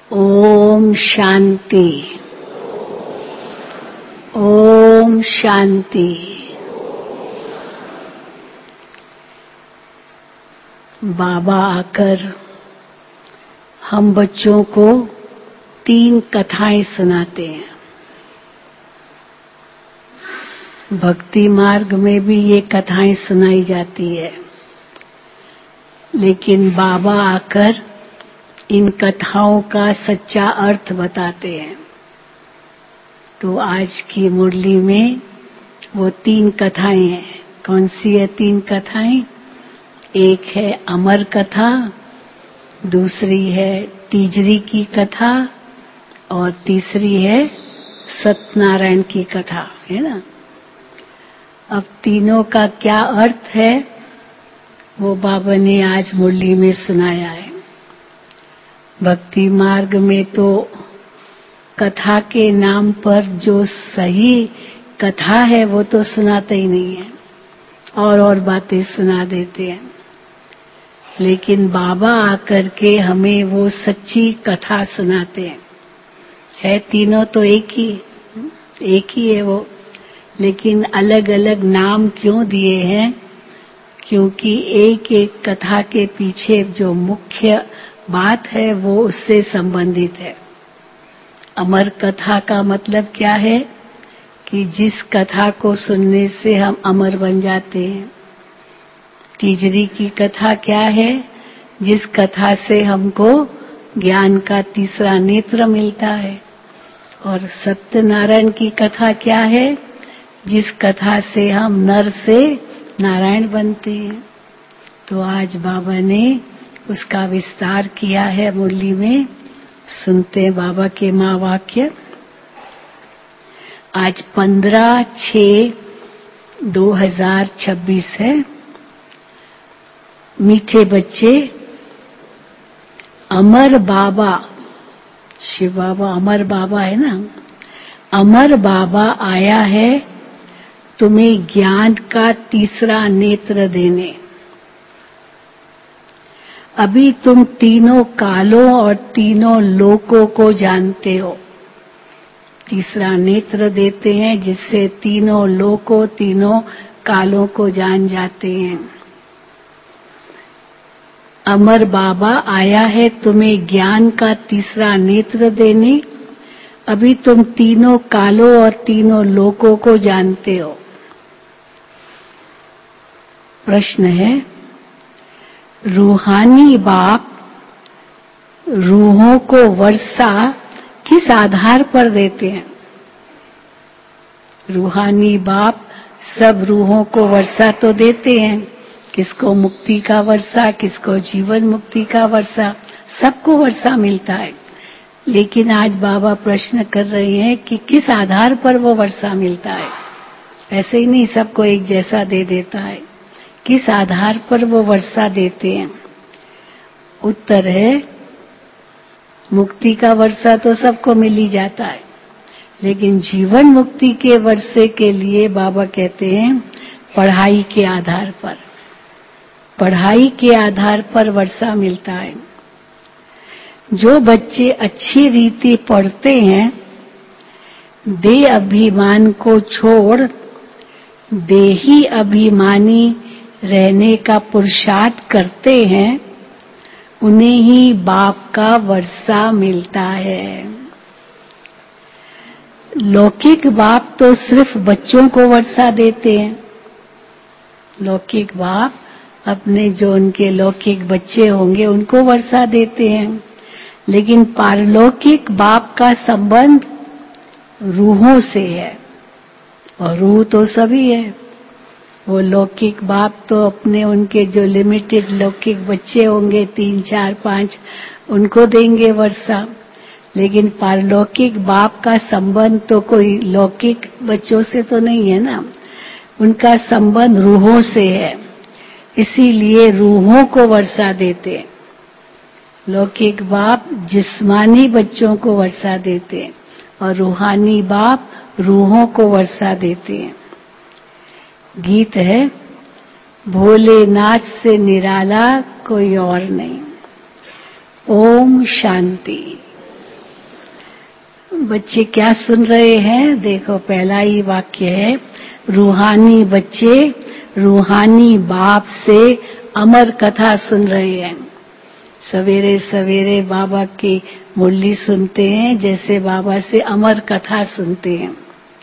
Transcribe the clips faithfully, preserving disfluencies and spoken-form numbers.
ओम शांति। ओम शांति। बाबा आकर हम बच्चों को तीन कथाएं सुनाते हैं। भक्ति मार्ग में भी ये कथाएं सुनाई जाती है, लेकिन बाबा आकर इन कथाओं का सच्चा अर्थ बताते हैं। तो आज की मुरली में वो तीन कथाएं हैं। कौन सी है तीन कथाएं? एक है अमर कथा, दूसरी है तीजरी की कथा और तीसरी है सत्यनारायण की कथा, है ना। अब तीनों का क्या अर्थ है वो बाबा ने आज मुरली में सुनाया है। भक्ति मार्ग में तो कथा के नाम पर जो सही कथा है वो तो सुनाते ही नहीं है, और और बातें सुना देते हैं। लेकिन बाबा आकर के हमें वो सच्ची कथा सुनाते हैं। है तीनों तो एक ही एक ही है वो, लेकिन अलग अलग नाम क्यों दिए हैं? क्योंकि एक एक कथा के पीछे जो मुख्य बात है वो उससे संबंधित है। अमर कथा का मतलब क्या है? कि जिस कथा को सुनने से हम अमर बन जाते हैं। तीजरी की कथा क्या है? जिस कथा से हमको ज्ञान का तीसरा नेत्र मिलता है। और सत्यनारायण की कथा क्या है? जिस कथा से हम नर से नारायण बनते हैं। तो आज बाबा ने उसका विस्तार किया है मुरली में। सुनते हैं बाबा के महावाक्य। आज पंद्रह छह दो हजार छब्बीस है। मीठे बच्चे, अमर बाबा, शिव बाबा अमर बाबा है ना। अमर बाबा आया है तुम्हें ज्ञान का तीसरा नेत्र देने। अभी तुम तीनों कालों और तीनों लोकों को जानते हो। तीसरा नेत्र देते हैं जिससे तीनों लोकों तीनों कालों को जान जाते हैं। अमर बाबा आया है तुम्हें ज्ञान का तीसरा नेत्र देने। अभी तुम तीनों कालों और तीनों लोकों को जानते हो। प्रश्न है, रूहानी बाप रूहों को वर्षा किस आधार पर देते हैं? रूहानी बाप सब रूहों को वर्षा तो देते हैं। किसको मुक्ति का वर्षा, किसको जीवन मुक्ति का वर्षा, सबको वर्षा मिलता है। लेकिन आज बाबा प्रश्न कर रहे हैं कि किस आधार पर वो वर्षा मिलता है। ऐसे ही नहीं सबको एक जैसा दे देता है। किस आधार पर वो वर्षा देते हैं? उत्तर है, मुक्ति का वर्षा तो सबको मिल ही जाता है, लेकिन जीवन मुक्ति के वर्षे के लिए बाबा कहते हैं पढ़ाई के आधार पर। पढ़ाई के आधार पर वर्षा मिलता है। जो बच्चे अच्छी रीति पढ़ते हैं, देह अभिमान को छोड़ देही अभिमानी रहने का पुरुषार्थ करते हैं, उन्हें ही बाप का वर्षा मिलता है। लौकिक बाप तो सिर्फ बच्चों को वर्षा देते हैं। लौकिक बाप अपने जो उनके लौकिक बच्चे होंगे उनको वर्षा देते हैं, लेकिन पारलौकिक बाप का संबंध रूहों से है, और रूह तो सभी है। वो लौकिक बाप तो अपने उनके जो लिमिटेड लौकिक बच्चे होंगे तीन चार पांच, उनको देंगे वर्षा। लेकिन पारलौकिक बाप का संबंध तो कोई लौकिक बच्चों से तो नहीं है ना, उनका संबंध रूहों से है। इसीलिए रूहों को वर्षा देते हैं। लौकिक बाप जिस्मानी बच्चों को वर्षा देते हैं और रूहानी बाप रूहों को वर्षा देते हैं। गीत है, भोलेनाथ से निराला कोई और नहीं। ओम शांति। बच्चे क्या सुन रहे हैं? देखो, पहला ही वाक्य है, रूहानी बच्चे रूहानी बाप से अमर कथा सुन रहे हैं। सवेरे सवेरे बाबा की मुरली सुनते हैं, जैसे बाबा से अमर कथा सुनते हैं।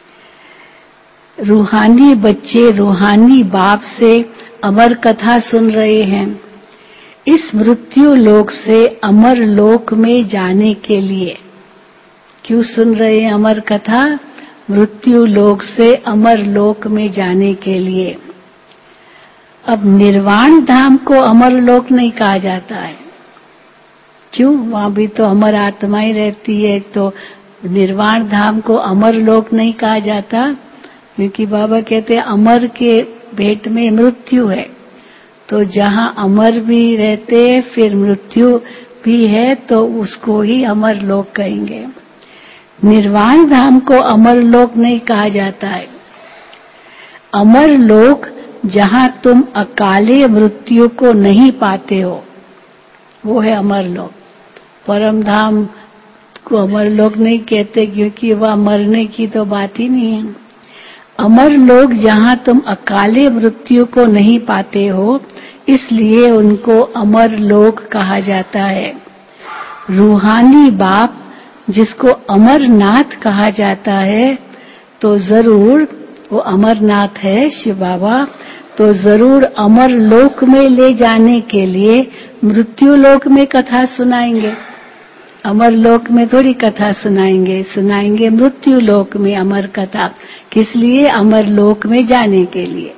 रूहानी बच्चे रूहानी बाप से अमर कथा सुन रहे हैं। इस मृत्यु लोक से अमर लोक में जाने के लिए क्यों सुन रहे हैं अमर कथा? मृत्यु लोक से अमर लोक में जाने के लिए। अब निर्वाण धाम को अमर लोक नहीं कहा जाता है। क्यों? वहां भी तो अमर आत्मा ही रहती है, तो निर्वाण धाम को अमर लोक नहीं कहा जाता, क्योंकि बाबा कहते हैं अमर के भेंट में मृत्यु है। तो जहां अमर भी रहते हैं, फिर मृत्यु भी है, तो उसको ही अमर लोक कहेंगे। निर्वाण धाम को अमर लोक नहीं कहा जाता है। अमर लोक जहां तुम अकाले मृत्यु को नहीं पाते हो, वो है अमर लोक। परम धाम को अमर लोक नहीं कहते, क्योंकि वह मरने की तो बात ही नहीं है। अमर लोक जहां तुम अकाले मृत्यु को नहीं पाते हो, इसलिए उनको अमर लोक कहा जाता है। रूहानी बाप जिसको अमरनाथ कहा जाता है, तो जरूर वो अमरनाथ है शिव बाबा, तो जरूर अमर लोक में ले जाने के लिए मृत्यु लोक में कथा सुनाएंगे। अमर लोक में थोड़ी कथा सुनाएंगे, सुनाएंगे मृत्यु लोक में अमर कथा। किस लिए? अमर लोक में जाने के लिए।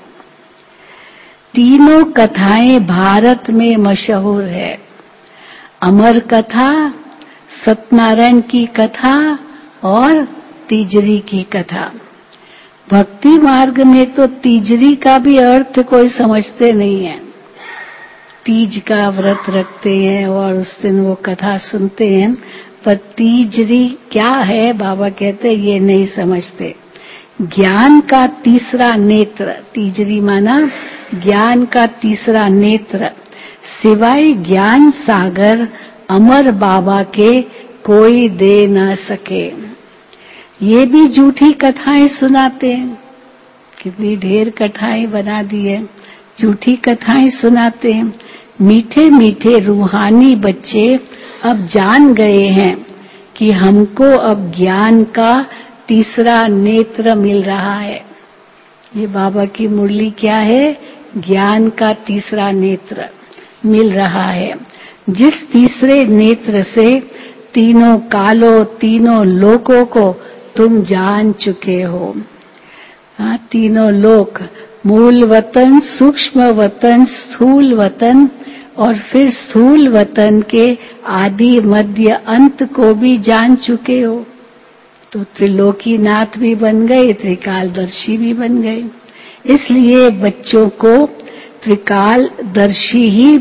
तीनों कथाएं भारत में मशहूर है। अमर कथा, सत्यनारायण की कथा और तीजरी की कथा। भक्ति मार्ग में तो तीजरी का भी अर्थ कोई समझते नहीं है। तीज का व्रत रखते हैं और उस दिन वो कथा सुनते हैं, पर तीजरी क्या है बाबा कहते हैं ये नहीं समझते। ज्ञान का तीसरा नेत्र, तीजरी माना ज्ञान का तीसरा नेत्र, सिवाय ज्ञान सागर अमर बाबा के कोई दे न सके। ये भी झूठी कथाएं सुनाते हैं, कितनी ढेर कथाएं बना दी है, झूठी कथाएं सुनाते हैं। मीठे मीठे रूहानी बच्चे अब जान गए हैं कि हमको अब ज्ञान का तीसरा नेत्र मिल रहा है। ये बाबा की मुरली क्या है? ज्ञान का तीसरा नेत्र मिल रहा है, जिस तीसरे नेत्र से तीनों कालों तीनों लोकों को तुम जान चुके हो। हाँ, तीनों लोक, मूल वतन, सूक्ष्म वतन, स्थूल वतन और फिर स्थूल वतन के आदि मध्य अंत को भी जान चुके हो। तो त्रिलोकीनाथ भी बन गए, त्रिकालदर्शी भी बन गए। इसलिए बच्चों को त्रिकालदर्शी ही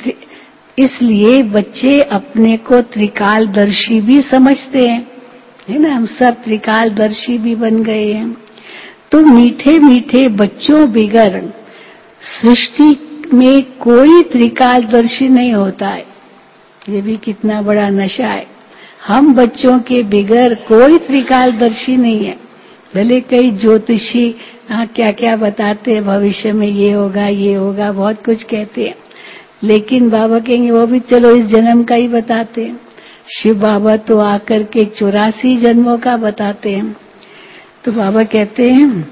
इसलिए बच्चे अपने को त्रिकालदर्शी भी समझते हैं, है ना। हम सब त्रिकालदर्शी भी बन गए हैं। तो मीठे मीठे बच्चों बिगर सृष्टि में कोई त्रिकालदर्शी नहीं होता है। ये भी कितना बड़ा नशा है। हम बच्चों के बिगर कोई त्रिकालदर्शी नहीं है। भले कई ज्योतिषी हाँ क्या क्या बताते हैं, भविष्य में ये होगा ये होगा, बहुत कुछ कहते हैं, लेकिन बाबा कहेंगे वो भी चलो इस जन्म का ही बताते हैं। शिव बाबा तो आकर के चौरासी जन्मों का बताते हैं। तो बाबा कहते हैं,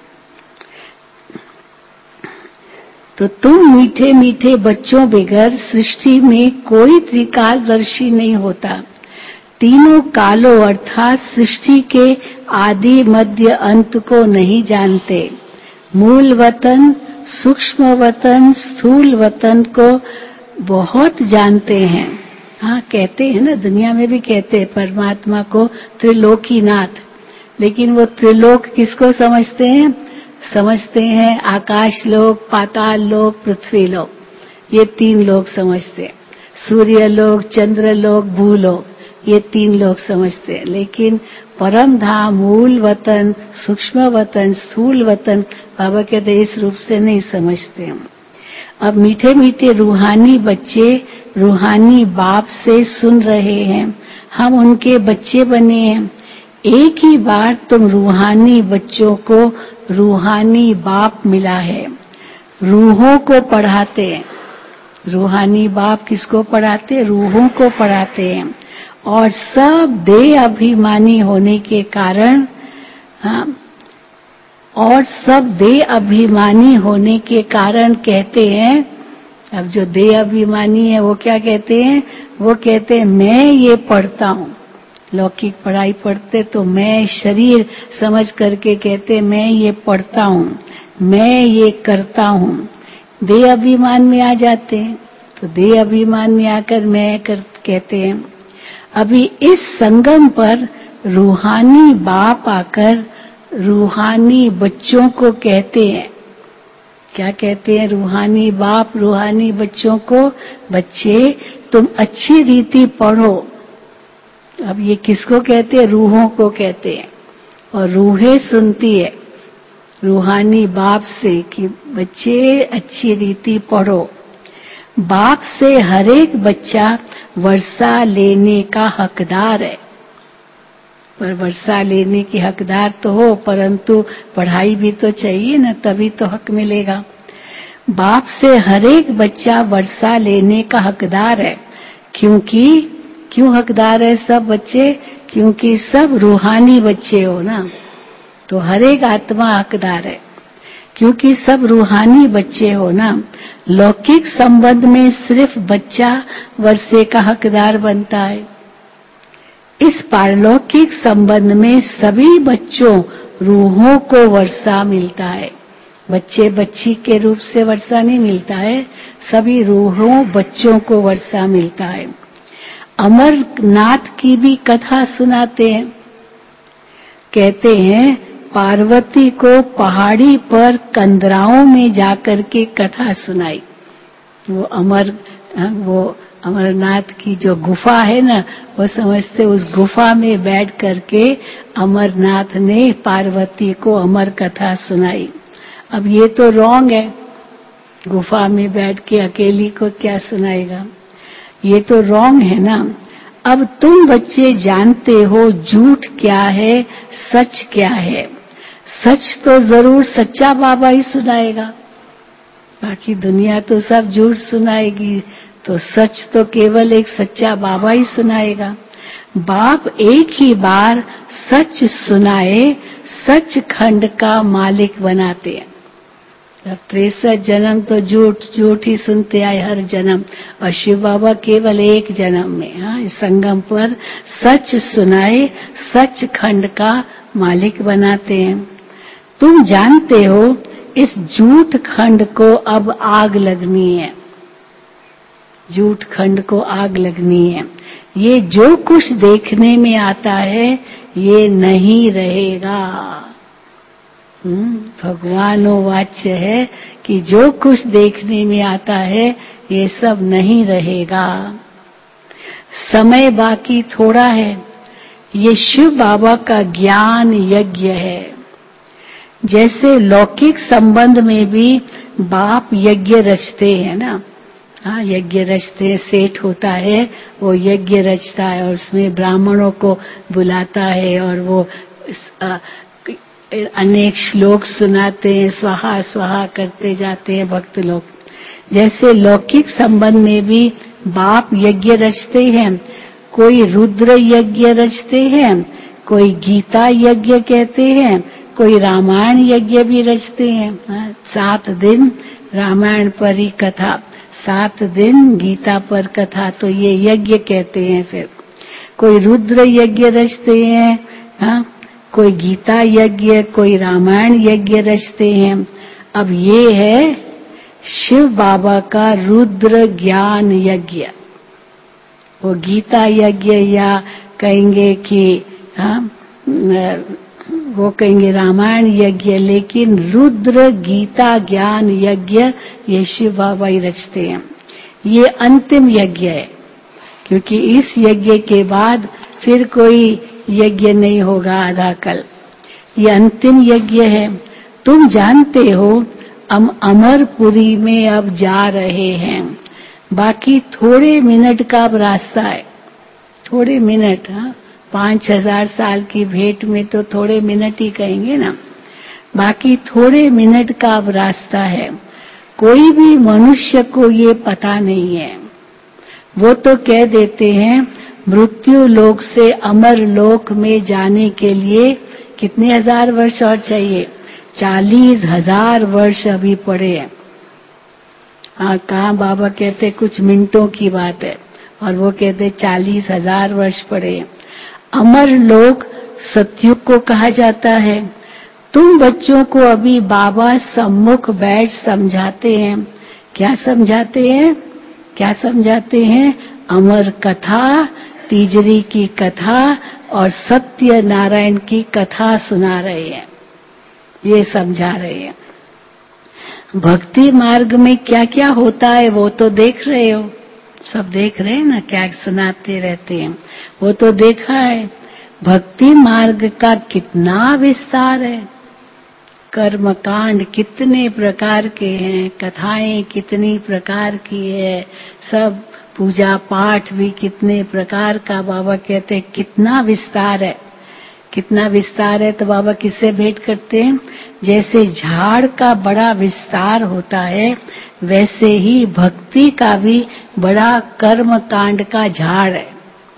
तो तुम मीठे मीठे बच्चों बगैर सृष्टि में कोई त्रिकालदर्शी नहीं होता। तीनों कालों अर्थात सृष्टि के आदि मध्य अंत को नहीं जानते। मूल वतन, सूक्ष्म वतन, स्थूल वतन को बहुत जानते हैं। हाँ कहते हैं ना, दुनिया में भी कहते हैं परमात्मा को त्रिलोकीनाथ, लेकिन वो त्रिलोक किसको समझते हैं? समझते हैं आकाश लोक, पाताल लोक, पृथ्वी लोक, ये तीन लोक समझते हैं। सूर्य लोक, चंद्र लोक, भूलोक, ये तीन लोग समझते हैं। लेकिन परम धाम, मूल वतन, सूक्ष्म वतन, स्थूल वतन बाबा कहते इस रूप से नहीं समझते हैं। अब मीठे मीठे रूहानी बच्चे रूहानी बाप से सुन रहे हैं, हम उनके बच्चे बने हैं। एक ही बार तुम रूहानी बच्चों को रूहानी बाप मिला है, रूहों को पढ़ाते हैं। रूहानी बाप किसको पढ़ाते? रूहों को पढ़ाते हैं। और सब देह अभिमानी होने के कारण, हाँ, और सब देह अभिमानी होने के कारण कहते हैं, अब जो देह अभिमानी है वो क्या कहते हैं? वो कहते हैं मैं ये पढ़ता हूँ। लौकिक पढ़ाई पढ़ते तो मैं शरीर समझ करके कहते मैं ये पढ़ता हूँ, मैं ये करता हूँ। देह अभिमान में आ जाते हैं, तो देह अभिमान में आकर मैं कर कहते हैं। अभी इस संगम पर रूहानी बाप आकर रूहानी बच्चों को कहते हैं, क्या कहते हैं? रूहानी बाप रूहानी बच्चों को, बच्चे तुम अच्छी रीति पढ़ो। अब ये किसको कहते हैं? रूहों को कहते हैं। और रूहें सुनती है रूहानी बाप से कि बच्चे अच्छी रीति पढ़ो। बाप से हर एक बच्चा वर्षा लेने का हकदार है, पर वर्षा लेने की हकदार तो हो, परंतु पढ़ाई भी तो चाहिए ना, तभी तो हक मिलेगा। बाप से हर एक बच्चा वर्षा लेने का हकदार है, क्योंकि क्यों हकदार है सब बच्चे? क्योंकि सब रूहानी बच्चे हो ना, तो हर एक आत्मा हकदार है, क्योंकि सब रूहानी बच्चे हो ना। लौकिक संबंध में सिर्फ बच्चा वर्षे का हकदार बनता है। इस पारलौकिक संबंध में सभी बच्चों रूहों को वर्षा मिलता है। बच्चे बच्ची के रूप से वर्षा नहीं मिलता है, सभी रूहों बच्चों को वर्षा मिलता है। अमरनाथ की भी कथा सुनाते हैं। कहते हैं पार्वती को पहाड़ी पर कंदराओं में जाकर के कथा सुनाई। वो अमर वो अमरनाथ की जो गुफा है ना, वो समझते उस गुफा में बैठ करके अमरनाथ ने पार्वती को अमर कथा सुनाई। अब ये तो रॉन्ग है, गुफा में बैठ के अकेली को क्या सुनाएगा? ये तो रॉन्ग है ना। अब तुम बच्चे जानते हो झूठ क्या है, सच क्या है। सच तो जरूर सच्चा बाबा ही सुनाएगा, बाकी दुनिया तो सब झूठ सुनाएगी, तो सच तो केवल एक सच्चा बाबा ही सुनाएगा। बाप एक ही बार सच सुनाए, सच खंड का मालिक बनाते हैं। तिरसठ जन्म तो झूठ झूठ ही सुनते आए हर जन्म, और शिव बाबा केवल एक जन्म में, हाँ, इस संगम पर सच सुनाए, सच खंड का मालिक बनाते हैं। तुम जानते हो इस झूठ खंड को अब आग लगनी है, झूठ खंड को आग लगनी है। ये जो कुछ देखने में आता है ये नहीं रहेगा। भगवानो वाच्य है कि जो कुछ देखने में आता है ये सब नहीं रहेगा। समय बाकी थोड़ा है। ये शिव बाबा का ज्ञान यज्ञ है। जैसे लौकिक संबंध में भी बाप यज्ञ रचते हैं ना, हाँ, यज्ञ रचते हैं। सेठ होता है वो यज्ञ रचता है और उसमें ब्राह्मणों को बुलाता है और वो आ, अनेक श्लोक सुनाते हैं, स्वाहा स्वाहा करते जाते हैं भक्त लोग। जैसे लौकिक संबंध में भी बाप यज्ञ रचते हैं। कोई रुद्र यज्ञ रचते हैं, कोई गीता यज्ञ कहते हैं, कोई रामायण यज्ञ भी रचते हैं। सात दिन रामायण पर ही कथा, सात दिन गीता पर कथा, तो ये यज्ञ कहते हैं। फिर कोई रुद्र यज्ञ रचते हैं, हाँ, कोई गीता यज्ञ, कोई रामायण यज्ञ रचते हैं। अब ये है शिव बाबा का रुद्र ज्ञान यज्ञ। वो गीता यज्ञ या कहेंगे कि हाँ, वो कहेंगे रामायण यज्ञ, लेकिन रुद्र गीता ज्ञान यज्ञ ये शिव बाबा ही रचते हैं। ये अंतिम यज्ञ है, क्योंकि इस यज्ञ के बाद फिर कोई यज्ञ नहीं होगा आधा कल। ये अंतिम यज्ञ है। तुम जानते हो हम अमरपुरी में अब जा रहे हैं। बाकी थोड़े मिनट का अब रास्ता है, थोड़े मिनट, हाँ, पांच हजार साल की भेंट में तो थोड़े मिनट ही कहेंगे ना, बाकी थोड़े मिनट का अब रास्ता है। कोई भी मनुष्य को ये पता नहीं है। वो तो कह देते हैं मृत्यु लोक से अमर लोक में जाने के लिए कितने हजार वर्ष और चाहिए? चालीस हजार वर्ष अभी पड़े हैं। हाँ, कहाँ बाबा कहते कुछ मिनटों की बात है और वो कहते चालीस हजार वर्ष पड़े हैं। अमर लोक सतयुग को कहा जाता है। तुम बच्चों को अभी बाबा सम्मुख बैठ समझाते हैं। क्या समझाते हैं? क्या समझाते हैं? अमर कथा, तीजरी की कथा और सत्य नारायण की कथा सुना रहे हैं, ये समझा रहे हैं। भक्ति मार्ग में क्या क्या होता है वो तो देख रहे हो, सब देख रहे हैं ना, क्या सुनाते रहते हैं, वो तो देखा है। भक्ति मार्ग का कितना विस्तार है, कर्मकांड कितने प्रकार के हैं, कथाएं कितनी प्रकार की है, सब पूजा पाठ भी कितने प्रकार का। बाबा कहते हैं कितना विस्तार है, कितना विस्तार है। तो बाबा किससे भेंट करते हैं? जैसे झाड़ का बड़ा विस्तार होता है वैसे ही भक्ति का भी बड़ा कर्म कांड का झाड़ है।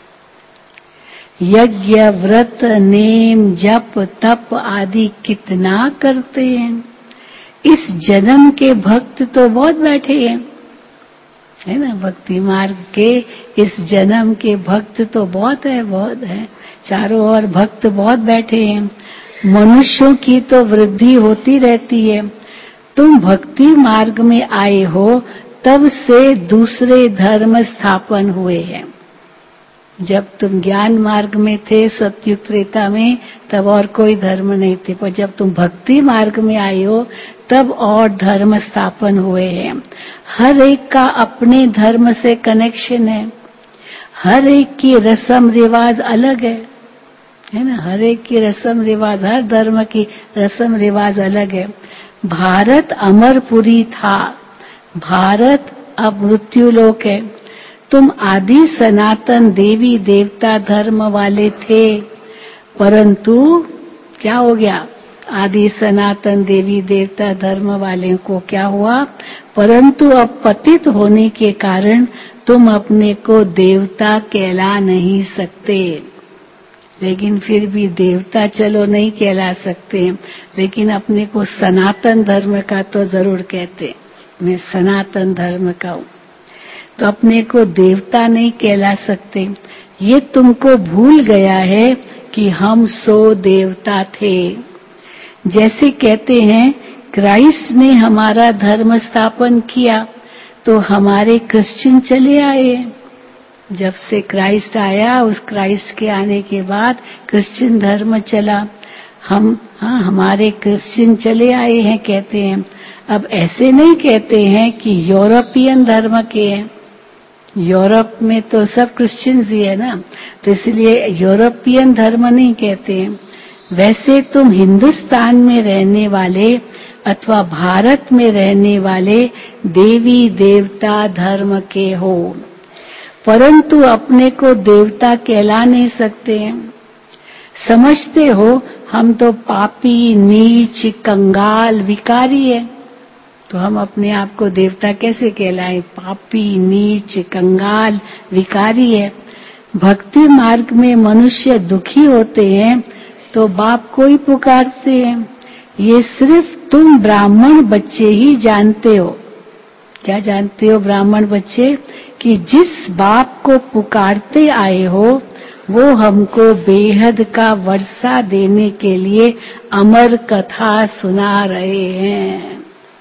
यज्ञ व्रत नेम जप तप आदि कितना करते हैं। इस जन्म के भक्त तो बहुत बैठे हैं, है ना, भक्ति मार्ग के इस जन्म के भक्त तो बहुत है, बहुत है, चारों ओर भक्त बहुत बैठे हैं। मनुष्यों की तो वृद्धि होती रहती है। तुम भक्ति मार्ग में आए हो तब से दूसरे धर्म स्थापन हुए हैं। जब तुम ज्ञान मार्ग में थे सतयुग त्रेता में तब और कोई धर्म नहीं थे, पर जब तुम भक्ति मार्ग में आए हो तब और धर्म स्थापन हुए हैं। हर एक का अपने धर्म से कनेक्शन है, हर एक की रस्म रिवाज अलग है, है ना, हर एक की रस्म रिवाज, हर धर्म की रस्म रिवाज अलग है। भारत अमरपुरी था, भारत अब मृत्युलोक है। तुम आदि सनातन देवी देवता धर्म वाले थे, परंतु क्या हो गया? आदि सनातन देवी देवता धर्म वाले को क्या हुआ? परंतु अब पतित होने के कारण तुम अपने को देवता कहला नहीं सकते। लेकिन फिर भी देवता चलो नहीं कहला सकते, लेकिन अपने को सनातन धर्म का तो जरूर कहते। मैं सनातन धर्म का हूँ, तो अपने को देवता नहीं कहला सकते। ये तुमको भूल गया है कि हम सो देवता थे। जैसे कहते हैं क्राइस्ट ने हमारा धर्म स्थापन किया तो हमारे क्रिश्चियन चले आए। जब से क्राइस्ट आया, उस क्राइस्ट के आने के बाद क्रिश्चियन धर्म चला। हम हाँ हमारे क्रिश्चियन चले आए हैं कहते हैं। अब ऐसे नहीं कहते हैं कि यूरोपियन धर्म के हैं, यूरोप में तो सब क्रिश्चियंस ही है ना, तो इसलिए यूरोपियन धर्म नहीं कहते हैं। वैसे तुम हिंदुस्तान में रहने वाले अथवा भारत में रहने वाले देवी देवता धर्म के हो, परंतु अपने को देवता कहला नहीं सकते हैं। समझते हो हम तो पापी नीच कंगाल विकारी है, तो हम अपने आप को देवता कैसे कहलाएं? पापी नीच कंगाल विकारी है। भक्ति मार्ग में मनुष्य दुखी होते हैं तो बाप को ही पुकारते हैं। ये सिर्फ तुम ब्राह्मण बच्चे ही जानते हो। क्या जानते हो ब्राह्मण बच्चे? कि जिस बाप को पुकारते आए हो वो हमको बेहद का वर्षा देने के लिए अमर कथा सुना रहे हैं।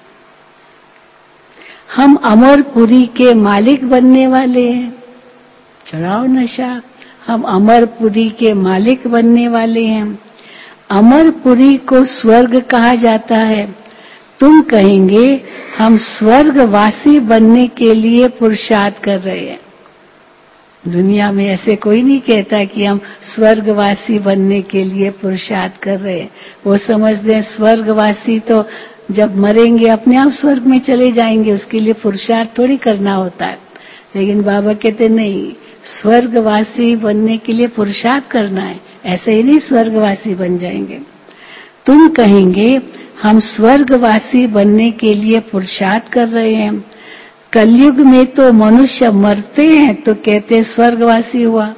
हम अमरपुरी के मालिक बनने वाले हैं। चढ़ाओ नशा, हम अमरपुरी के मालिक बनने वाले हैं। अमरपुरी को स्वर्ग कहा जाता है। तुम कहेंगे हम स्वर्गवासी बनने के लिए पुरुषार्थ कर रहे हैं। दुनिया में ऐसे कोई नहीं कहता कि हम स्वर्गवासी बनने के लिए पुरुषार्थ कर रहे हैं। वो समझते हैं स्वर्गवासी तो जब मरेंगे अपने आप स्वर्ग में चले जाएंगे, उसके लिए पुरुषार्थ थोड़ी करना होता है। लेकिन बाबा कहते नहीं, स्वर्गवासी बनने के लिए पुरुषार्थ करना है, ऐसे ही नहीं स्वर्गवासी बन जाएंगे। तुम कहेंगे हम स्वर्गवासी बनने के लिए पुरुषार्थ कर रहे हैं, कलयुग में तो मनुष्य मरते हैं तो कहते हैं स्वर्गवासी हुआ।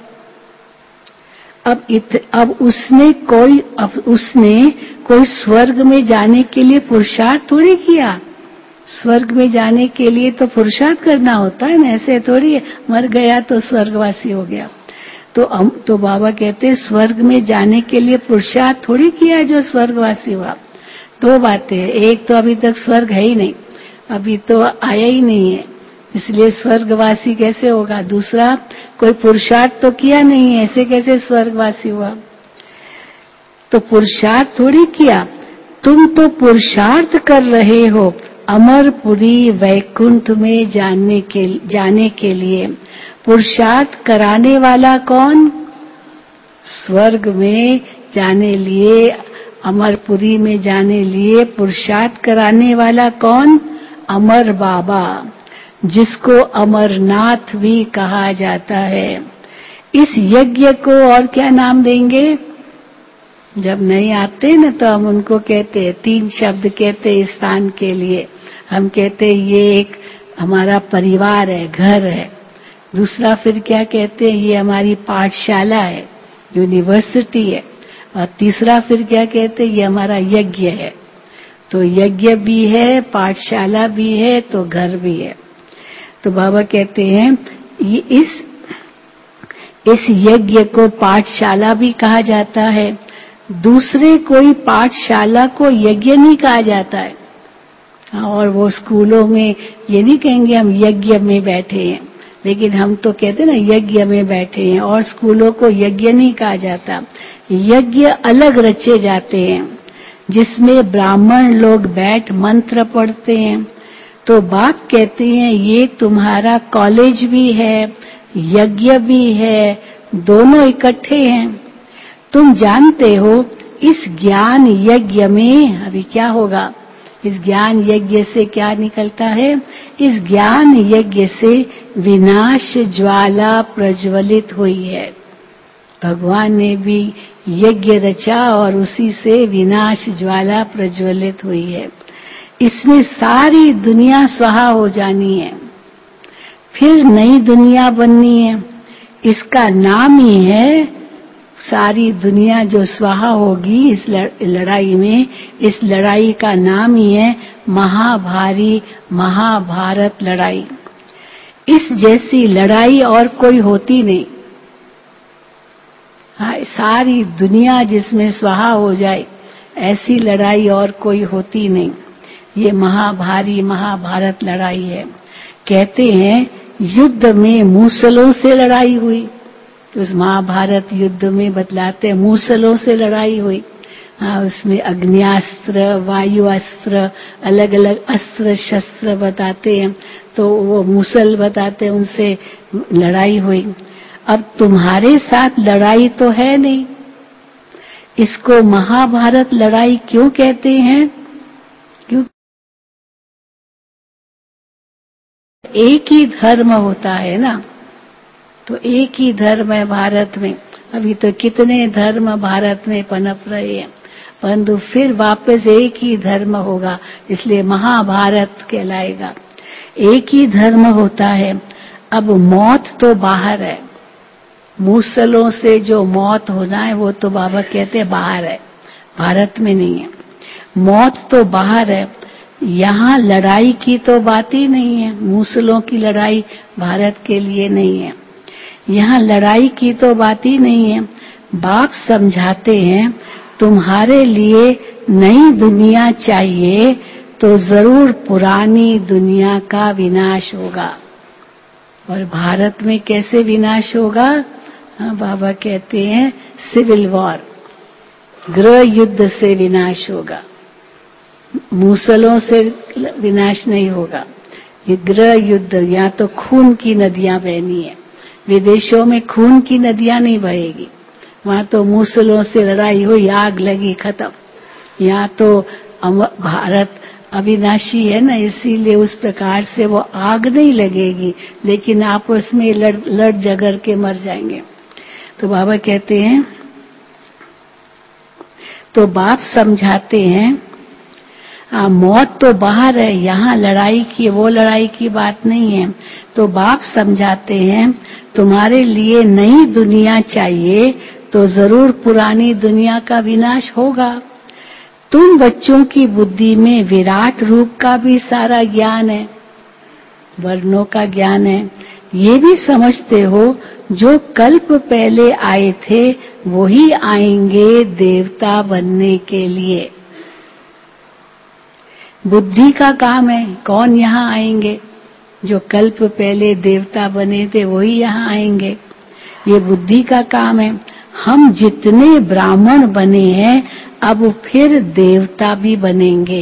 अब इत, अब उसने कोई अब उसने कोई स्वर्ग में जाने के लिए पुरुषार्थ थोड़ी किया। स्वर्ग में जाने के लिए तो पुरुषार्थ करना होता है ना, ऐसे थोड़ी है मर गया तो स्वर्गवासी हो गया। तो हम तो बाबा कहते हैं स्वर्ग में जाने के लिए पुरुषार्थ थोड़ी किया जो स्वर्गवासी हुआ। दो बातें, एक तो अभी तक स्वर्ग है ही नहीं, अभी तो आया ही नहीं है, इसलिए स्वर्गवासी कैसे होगा। दूसरा, कोई पुरुषार्थ तो किया नहीं है, ऐसे कैसे स्वर्गवासी हुआ। तो पुरुषार्थ थोड़ी किया, तुम तो पुरुषार्थ कर रहे हो अमरपुरी वैकुंठ में जाने के जाने के लिए। पुरुषार्थ कराने वाला कौन? स्वर्ग में जाने लिए, अमरपुरी में जाने लिए पुरुषार्थ कराने वाला कौन? अमर बाबा, जिसको अमरनाथ भी कहा जाता है। इस यज्ञ को और क्या नाम देंगे? जब नहीं आते न तो हम उनको कहते हैं, तीन शब्द कहते हैं इस स्थान के लिए। हम कहते हैं ये एक हमारा परिवार है, घर है। दूसरा फिर क्या कहते हैं, ये हमारी पाठशाला है, यूनिवर्सिटी है। और तीसरा फिर क्या कहते हैं, ये हमारा यज्ञ है। तो यज्ञ भी है, पाठशाला भी है, तो घर भी है। तो बाबा कहते हैं ये इस इस यज्ञ को पाठशाला भी कहा जाता है। दूसरे कोई पाठशाला को यज्ञ नहीं कहा जाता है। और वो स्कूलों में ये नहीं कहेंगे हम यज्ञ में बैठे हैं, लेकिन हम तो कहते हैं ना यज्ञ में बैठे हैं, और स्कूलों को यज्ञ नहीं कहा जाता। यज्ञ अलग रचे जाते हैं जिसमें ब्राह्मण लोग बैठ मंत्र पढ़ते हैं। तो बाप कहते हैं ये तुम्हारा कॉलेज भी है, यज्ञ भी है, दोनों इकट्ठे हैं। तुम जानते हो इस ज्ञान यज्ञ में अभी क्या होगा, इस ज्ञान यज्ञ से क्या निकलता है। इस ज्ञान यज्ञ से विनाश ज्वाला प्रज्वलित हुई है। भगवान ने भी यज्ञ रचा और उसी से विनाश ज्वाला प्रज्वलित हुई है। इसमें सारी दुनिया स्वाहा हो जानी है, फिर नई दुनिया बननी है। इसका नाम ही है, सारी दुनिया जो स्वाहा होगी इस लड़ाई में, इस लड़ाई का नाम ही है महाभारी महाभारत लड़ाई। इस जैसी लड़ाई और कोई होती नहीं। हाँ, सारी दुनिया जिसमें स्वाहा हो जाए ऐसी लड़ाई और कोई होती नहीं। ये महाभारी महाभारत लड़ाई है। कहते हैं युद्ध में मूसलों से लड़ाई हुई। उस महाभारत युद्ध में बतलाते हैं मूसलों से लड़ाई हुई। हाँ, उसमें अग्न्यास्त्र, वायु अस्त्र, अलग अलग अस्त्र शस्त्र बताते हैं, तो वो मूसल बताते हैं, उनसे लड़ाई हुई। अब तुम्हारे साथ लड़ाई तो है नहीं, इसको महाभारत लड़ाई क्यों कहते हैं? क्यों? एक ही धर्म होता है ना, तो एक ही धर्म है भारत में। अभी तो कितने धर्म भारत में पनप रहे हैं, परंतु फिर वापस एक ही धर्म होगा, इसलिए महाभारत कहलाएगा। एक ही धर्म होता है। अब मौत तो बाहर है, मूसलों से जो मौत होना है वो तो बाबा कहते हैं बाहर है, भारत में नहीं है। मौत तो बाहर है, यहाँ लड़ाई की तो बात ही नहीं है। मूसलों की लड़ाई भारत के लिए नहीं है, यहाँ लड़ाई की तो बात ही नहीं है। बाप समझाते हैं तुम्हारे लिए नई दुनिया चाहिए तो जरूर पुरानी दुनिया का विनाश होगा। और भारत में कैसे विनाश होगा? हाँ, बाबा कहते हैं सिविल वॉर, गृह युद्ध से विनाश होगा, मूसलों से विनाश नहीं होगा। ये गृह युद्ध, यहाँ तो खून की नदियां बहनी है। विदेशों में खून की नदियां नहीं बहेगी, वहां तो मूसलों से लड़ाई हुई, आग लगी, खत्म। यहाँ तो अमर, भारत अविनाशी है ना, इसीलिए उस प्रकार से वो आग नहीं लगेगी, लेकिन आप उसमें लड़ लड़ झगड़ के मर जाएंगे। तो बाबा कहते हैं, तो बाप समझाते हैं, आ, मौत तो बाहर है, यहाँ लड़ाई की वो लड़ाई की बात नहीं है। तो बाप समझाते हैं, तुम्हारे लिए नई दुनिया चाहिए तो जरूर पुरानी दुनिया का विनाश होगा। तुम बच्चों की बुद्धि में विराट रूप का भी सारा ज्ञान है, वर्णों का ज्ञान है, ये भी समझते हो जो कल्प पहले आए थे वही आएंगे देवता बनने के लिए। बुद्धि का काम है, कौन यहाँ आएंगे? जो कल्प पहले देवता बने थे वही यहाँ आएंगे, ये बुद्धि का काम है। हम जितने ब्राह्मण बने हैं अब फिर देवता भी बनेंगे।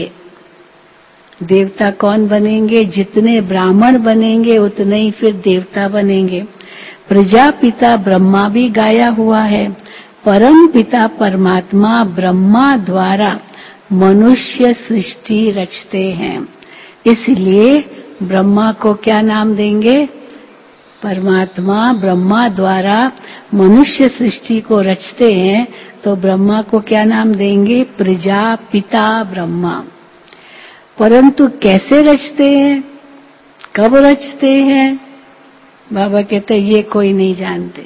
देवता कौन बनेंगे? जितने ब्राह्मण बनेंगे उतने ही फिर देवता बनेंगे। प्रजापिता ब्रह्मा भी गाया हुआ है, परम पिता परमात्मा ब्रह्मा द्वारा मनुष्य सृष्टि रचते हैं। इसलिए ब्रह्मा को क्या नाम देंगे? परमात्मा ब्रह्मा द्वारा मनुष्य सृष्टि को रचते हैं, तो ब्रह्मा को क्या नाम देंगे? प्रजापिता ब्रह्मा। परंतु कैसे रचते हैं, कब रचते हैं? बाबा कहते हैं ये कोई नहीं जानते।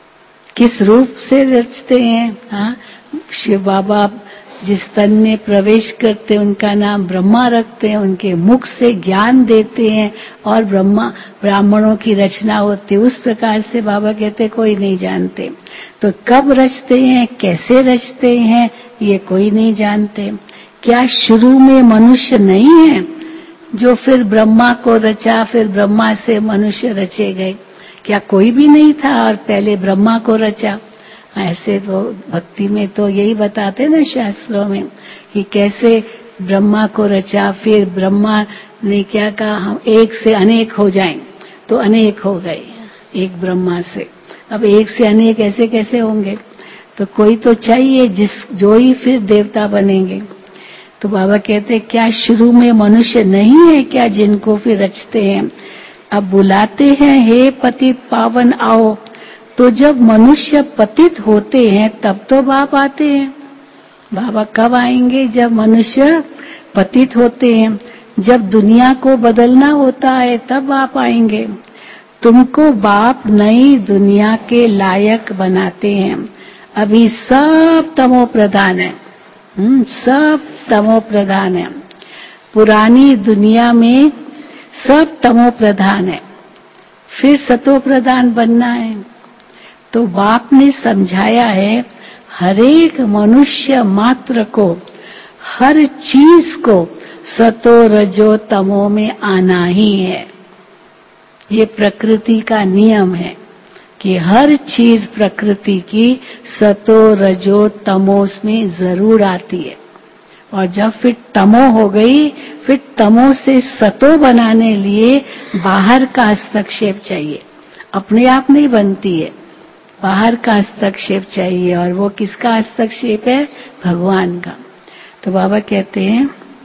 किस रूप से रचते हैं? हाँ, शिव बाबा जिस तन में प्रवेश करते हैं उनका नाम ब्रह्मा रखते हैं, उनके मुख से ज्ञान देते हैं और ब्रह्मा ब्राह्मणों की रचना होती है। उस प्रकार से बाबा कहते कोई नहीं जानते। तो कब रचते हैं, कैसे रचते हैं, ये कोई नहीं जानते। क्या शुरू में मनुष्य नहीं है जो फिर ब्रह्मा को रचा, फिर ब्रह्मा से मनुष्य रचे गए? क्या कोई भी नहीं था और पहले ब्रह्मा को रचा? ऐसे तो भक्ति में तो यही बताते ना शास्त्रों में कि कैसे ब्रह्मा को रचा, फिर ब्रह्मा ने क्या कहा, हम एक से अनेक हो जाएं, तो अनेक हो गए एक ब्रह्मा से। अब एक से अनेक ऐसे कैसे होंगे? तो कोई तो चाहिए जिस जो ही फिर देवता बनेंगे। तो बाबा कहते हैं क्या शुरू में मनुष्य नहीं है क्या जिनको फिर रचते हैं? अब बुलाते हैं हे पतित पावन आओ। तो जब मनुष्य पतित होते हैं तब तो बाप आते हैं। बाबा कब आएंगे? जब मनुष्य पतित होते हैं, जब दुनिया को बदलना होता है तब बाप आएंगे। तुमको बाप नई दुनिया के लायक बनाते हैं। अभी सब तमो प्रधान है, हम्म सब तमो प्रधान है। पुरानी दुनिया में सब तमो प्रधान है, फिर सतो प्रधान बनना है। तो बाप ने समझाया है हरेक मनुष्य मात्र को, हर चीज को सतो रजो तमो में आना ही है। ये प्रकृति का नियम है कि हर चीज प्रकृति की सतो रजो तमोस में जरूर आती है। और जब फिर तमो हो गई, फिर तमो से सतो बनाने लिए बाहर का हस्तक्षेप चाहिए, अपने आप नहीं बनती है, बाहर का हस्तक्षेप चाहिए। और वो किसका हस्तक्षेप है? भगवान का। तो बाबा कहते हैं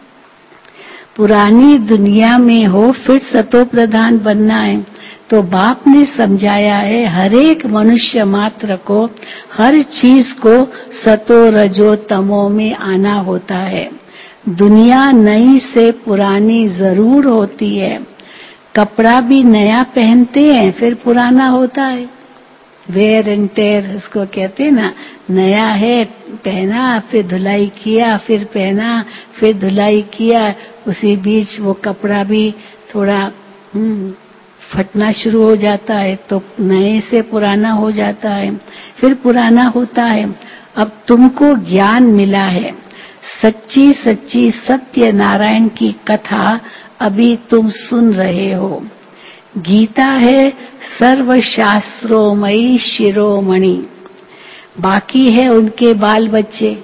पुरानी दुनिया में हो फिर सतो प्रधान बनना है। तो बाप ने समझाया है हरेक मनुष्य मात्र को, हर चीज को सतो रजो तमो में आना होता है। दुनिया नई से पुरानी जरूर होती है। कपड़ा भी नया पहनते हैं फिर पुराना होता है, वेयर एंड टेयर इसको कहते हैं ना। नया है पहना, फिर धुलाई किया, फिर पहना, फिर धुलाई किया, उसी बीच वो कपड़ा भी थोड़ा हम्म फटना शुरू हो जाता है, तो नए से पुराना हो जाता है, फिर पुराना होता है। अब तुमको ज्ञान मिला है, सच्ची सच्ची सत्य नारायण की कथा अभी तुम सुन रहे हो। गीता है सर्वशास्त्रोमयी शिरोमणि, बाकी है उनके बाल बच्चे।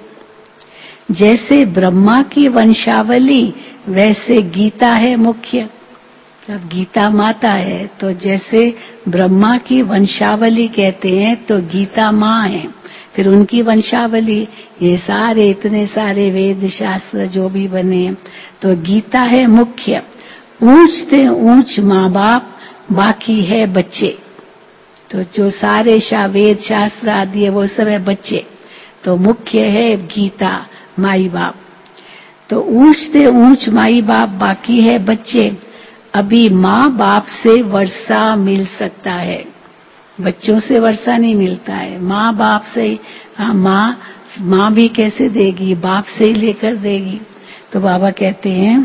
जैसे ब्रह्मा की वंशावली वैसे गीता है मुख्य। अब गीता माता है तो जैसे ब्रह्मा की वंशावली कहते हैं तो गीता माँ है, फिर उनकी वंशावली, ये सारे इतने सारे वेद शास्त्र जो भी बने। तो गीता है मुख्य, ऊंच से ऊंच माँ बाप, बाकी है बच्चे। तो जो सारे शा वेद शास्त्र आदि है वो सब है बच्चे। तो मुख्य है गीता, माई बाप। तो ऊंच से ऊंच माई बाप, बाकी है बच्चे। अभी माँ बाप से वर्षा मिल सकता है, बच्चों से वर्षा नहीं मिलता है। माँ बाप से, हाँ माँ माँ भी कैसे देगी, बाप से ही लेकर देगी। तो बाबा कहते हैं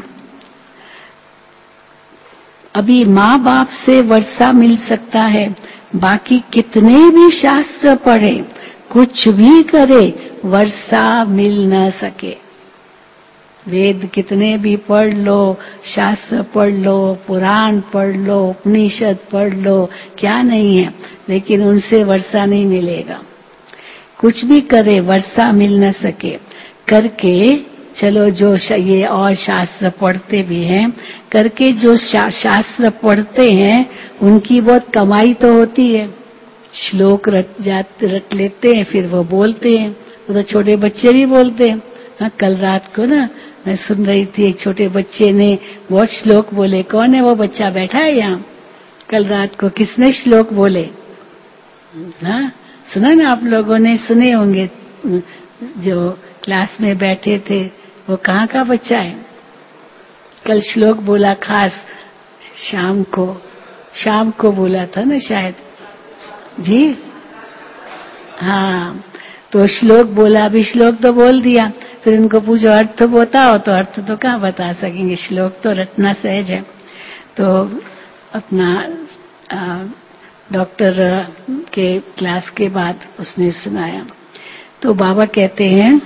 अभी माँ बाप से वर्षा मिल सकता है, बाकी कितने भी शास्त्र पढ़े, कुछ भी करे, वर्षा मिल न सके। वेद कितने भी पढ़ लो, शास्त्र पढ़ लो, पुराण पढ़ लो, उपनिषद पढ़ लो, क्या नहीं है, लेकिन उनसे वर्षा नहीं मिलेगा। कुछ भी करे वर्षा मिल न सके। करके चलो जो ये और शास्त्र पढ़ते भी हैं, करके जो शा, शास्त्र पढ़ते हैं उनकी बहुत कमाई तो होती है। श्लोक रट जाते रट लेते हैं, फिर वो बोलते हैं। वो तो छोटे बच्चे भी बोलते हैं। हाँ, कल रात को ना मैं सुन रही थी, एक छोटे बच्चे ने बहुत श्लोक बोले। कौन है वो बच्चा बैठा है यहाँ? कल रात को किसने श्लोक बोले? हाँ, सुना ना, आप लोगों ने सुने होंगे। जो क्लास में बैठे थे वो कहाँ का बच्चा है? कल श्लोक बोला खास शाम को, शाम को बोला था ना शायद जी। हाँ, तो श्लोक बोला। अभी श्लोक तो बोल दिया, फिर उनको पूछो अर्थ बताओ, तो अर्थ तो कहाँ बता सकेंगे, श्लोक तो रटना सहज है। तो अपना डॉक्टर के क्लास के बाद उसने सुनाया। तो बाबा कहते हैं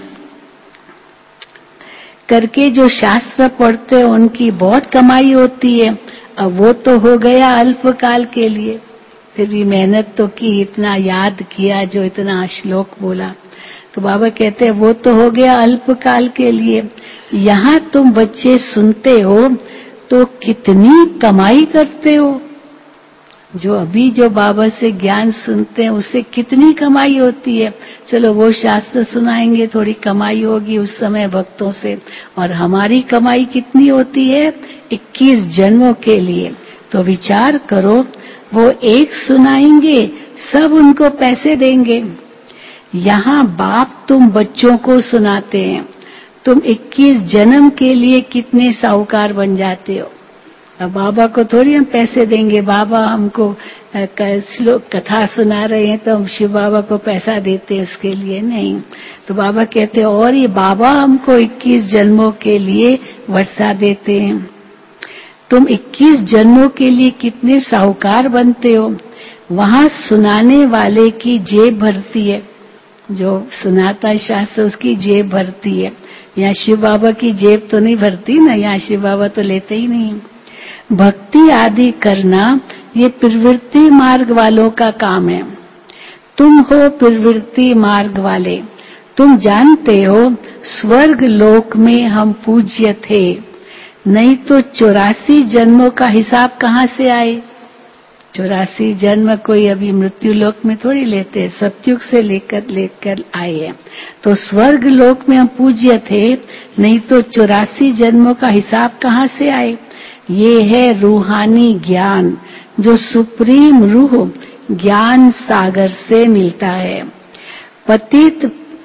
करके जो शास्त्र पढ़ते उनकी बहुत कमाई होती है। अब वो तो हो गया अल्पकाल के लिए, फिर भी मेहनत तो की, इतना याद किया, जो इतना श्लोक बोला। तो बाबा कहते हैं वो तो हो गया अल्पकाल के लिए। यहाँ तुम बच्चे सुनते हो तो कितनी कमाई करते हो। जो अभी जो बाबा से ज्ञान सुनते हैं उससे कितनी कमाई होती है। चलो वो शास्त्र सुनाएंगे, थोड़ी कमाई होगी उस समय भक्तों से। और हमारी कमाई कितनी होती है? इक्कीस जन्मों के लिए। तो विचार करो, वो एक सुनाएंगे, सब उनको पैसे देंगे। यहाँ बाप तुम बच्चों को सुनाते हैं, तुम इक्कीस जन्म के लिए कितने साहूकार बन जाते हो। अब बाबा को थोड़ी हम पैसे देंगे, बाबा हमको श्लोक कथा सुना रहे हैं तो हम शिव बाबा को पैसा देते हैं उसके लिए नहीं। तो बाबा कहते हैं और ये बाबा हमको इक्कीस जन्मों के लिए वर्षा देते हैं। तुम इक्कीस जन्मों के लिए कितने साहूकार बनते हो। वहां सुनाने वाले की जेब भरती है, जो सुनाता है शास्त्र उसकी जेब भरती है। यहाँ शिव बाबा की जेब तो नहीं भरती ना, यहाँ शिव बाबा तो लेते ही नहीं। भक्ति आदि करना ये प्रवृत्ति मार्ग वालों का काम है। तुम हो प्रवृत्ति मार्ग वाले। तुम जानते हो स्वर्ग लोक में हम पूज्य थे, नहीं तो चौरासी जन्मों का हिसाब कहाँ से आए। चौरासी जन्म कोई अभी मृत्यु लोक में थोड़ी लेते, सतयुग से लेकर लेकर आए हैं। तो स्वर्ग लोक में हम पूज्य थे, नहीं तो चौरासी जन्मों का हिसाब कहाँ से आए। ये है रूहानी ज्ञान, जो सुप्रीम रूह ज्ञान सागर से मिलता है। पतित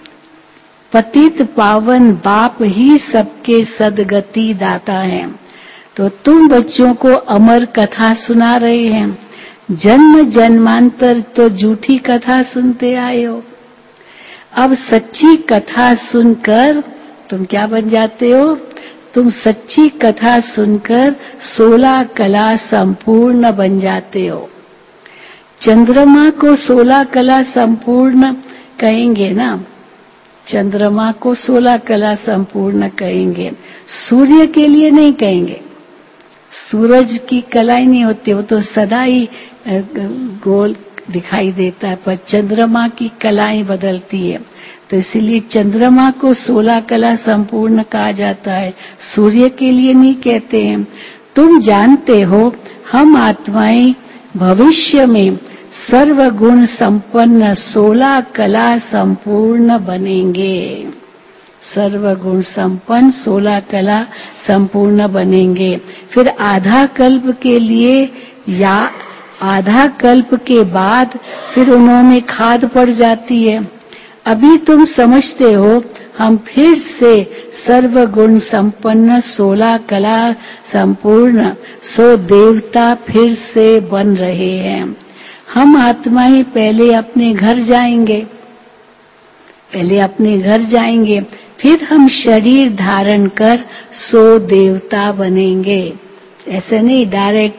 पतित पावन बाप ही सबके सदगति दाता है। तो तुम बच्चों को अमर कथा सुना रहे हैं, जन्म जन्मांतर तो झूठी कथा सुनते आए हो। अब सच्ची कथा सुनकर तुम क्या बन जाते हो। तुम सच्ची कथा सुनकर सोलह कला संपूर्ण बन जाते हो। चंद्रमा को सोलह कला संपूर्ण कहेंगे ना, चंद्रमा को सोलह कला संपूर्ण कहेंगे, सूर्य के लिए नहीं कहेंगे। सूरज की कला ही नहीं होती, वो तो सदा ही गोल दिखाई देता है, पर चंद्रमा की कलाएं बदलती है। तो इसीलिए चंद्रमा को सोलह कला संपूर्ण कहा जाता है, सूर्य के लिए नहीं कहते हैं। तुम जानते हो हम आत्माएं भविष्य में सर्व गुण संपन्न सोलह कला संपूर्ण बनेंगे। सर्व गुण संपन्न सोलह कला संपूर्ण बनेंगे। फिर आधा कल्प के लिए या आधा कल्प के बाद फिर उन्होंने खाद पड़ जाती है। अभी तुम समझते हो हम फिर से सर्व गुण संपन्न सोलह कला संपूर्ण सो देवता फिर से बन रहे हैं। हम आत्मा ही पहले अपने घर जाएंगे, पहले अपने घर जाएंगे, फिर हम शरीर धारण कर सो देवता बनेंगे। ऐसे नहीं डायरेक्ट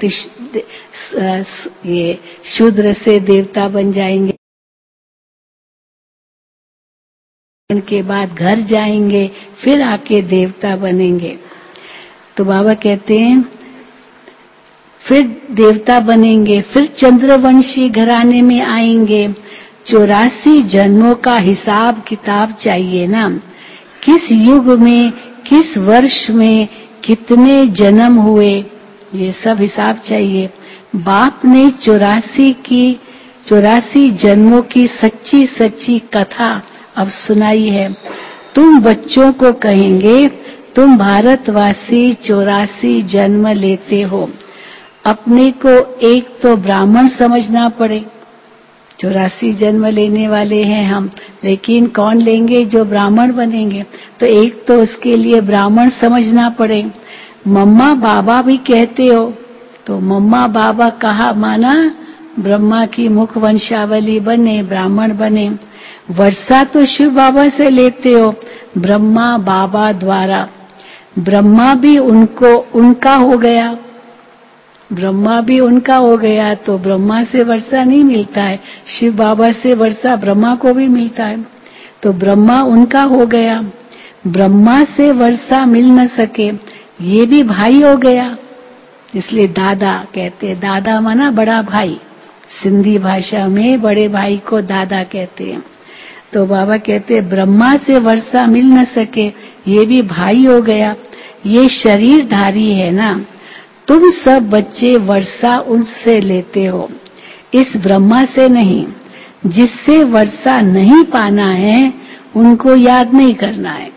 ये शूद्र से देवता बन जाएंगे, के बाद घर जाएंगे, फिर आके देवता बनेंगे। तो बाबा कहते हैं फिर देवता बनेंगे, फिर चंद्रवंशी घराने में आएंगे। चौरासी जन्मों का हिसाब किताब चाहिए ना, किस युग में, किस वर्ष में कितने जन्म हुए, ये सब हिसाब चाहिए। बाप ने चौरासी की चौरासी जन्मों की सच्ची सच्ची कथा अब सुनाई है। तुम बच्चों को कहेंगे तुम भारतवासी चौरासी जन्म लेते हो। अपने को एक तो ब्राह्मण समझना पड़े, चौरासी जन्म लेने वाले हैं हम, लेकिन कौन लेंगे जो ब्राह्मण बनेंगे, तो एक तो उसके लिए ब्राह्मण समझना पड़े। मम्मा बाबा भी कहते हो, तो मम्मा बाबा कहा माना ब्रह्मा की मुख वंशावली बने, ब्राह्मण बने। वर्षा तो शिव बाबा से लेते हो, ब्रह्मा बाबा द्वारा। ब्रह्मा भी उनको उनका हो गया, ब्रह्मा भी उनका हो गया, तो ब्रह्मा से वर्षा नहीं मिलता है, शिव बाबा से वर्षा ब्रह्मा को भी मिलता है, तो ब्रह्मा उनका हो गया। ब्रह्मा से वर्षा मिल न सके, ये भी भाई हो गया, इसलिए दादा कहते हैं। दादा माना बड़ा भाई, सिंधी भाषा में बड़े भाई को दादा कहते हैं। तो बाबा कहते हैं ब्रह्मा से वर्षा मिल न सके, ये भी भाई हो गया, ये शरीरधारी है ना। तुम सब बच्चे वर्षा उनसे लेते हो, इस ब्रह्मा से नहीं। जिससे वर्षा नहीं पाना है उनको याद नहीं करना है।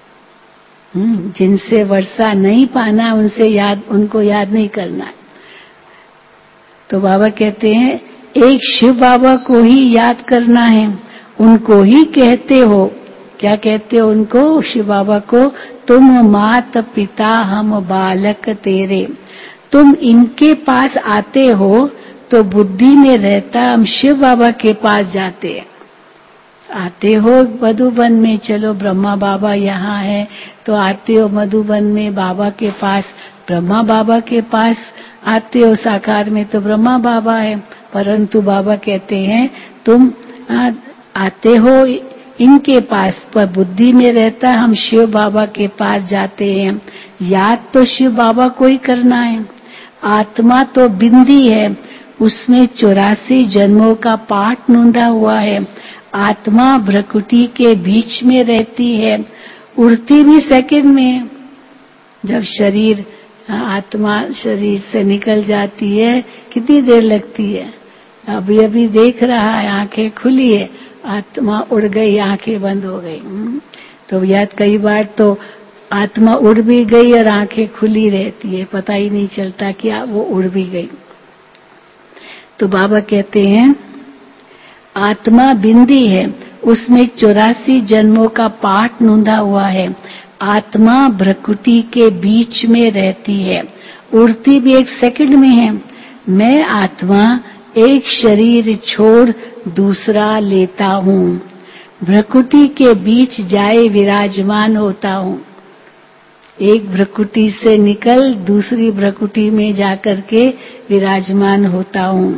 जिनसे वर्षा नहीं पाना उनसे याद उनको याद नहीं करना है। तो बाबा कहते हैं एक शिव बाबा को ही याद करना है, उनको ही कहते हो। क्या कहते हो उनको? शिव बाबा को, तुम मात पिता हम बालक तेरे। तुम इनके पास आते हो तो बुद्धि में रहता, हम शिव बाबा के पास जाते हैं। आते हो मधुबन में, चलो ब्रह्मा बाबा यहाँ है, तो आते हो मधुबन में बाबा के पास, ब्रह्मा बाबा के पास आते हो साकार में, तो ब्रह्मा बाबा है। परंतु बाबा कहते हैं तुम आ, आते हो इनके पास, पर बुद्धि में रहता हम शिव बाबा के पास जाते हैं। याद तो शिव बाबा को ही करना है। आत्मा तो बिंदी है, उसमें चौरासी जन्मों का पाठ नोंदा हुआ है। आत्मा भ्रकुटी के बीच में रहती है, उड़ती भी सेकंड में। जब शरीर आत्मा शरीर से निकल जाती है कितनी देर लगती है? अभी अभी देख रहा है, आंखें खुली है, आत्मा उड़ गई, आंखें बंद हो गई। तो याद कई बार तो आत्मा उड़ भी गई और आंखें खुली रहती है, पता ही नहीं चलता कि वो उड़ भी गई। तो बाबा कहते हैं आत्मा बिंदी है, उसमें चौरासी जन्मों का पाठ नोंदा हुआ है। आत्मा भ्रकुटी के बीच में रहती है, उड़ती भी एक सेकंड में है। मैं आत्मा एक शरीर छोड़ दूसरा लेता हूँ, भ्रकुटी के बीच जाए विराजमान होता हूँ। एक भ्रकुटी से निकल दूसरी भ्रकुटी में जाकर के विराजमान होता हूँ।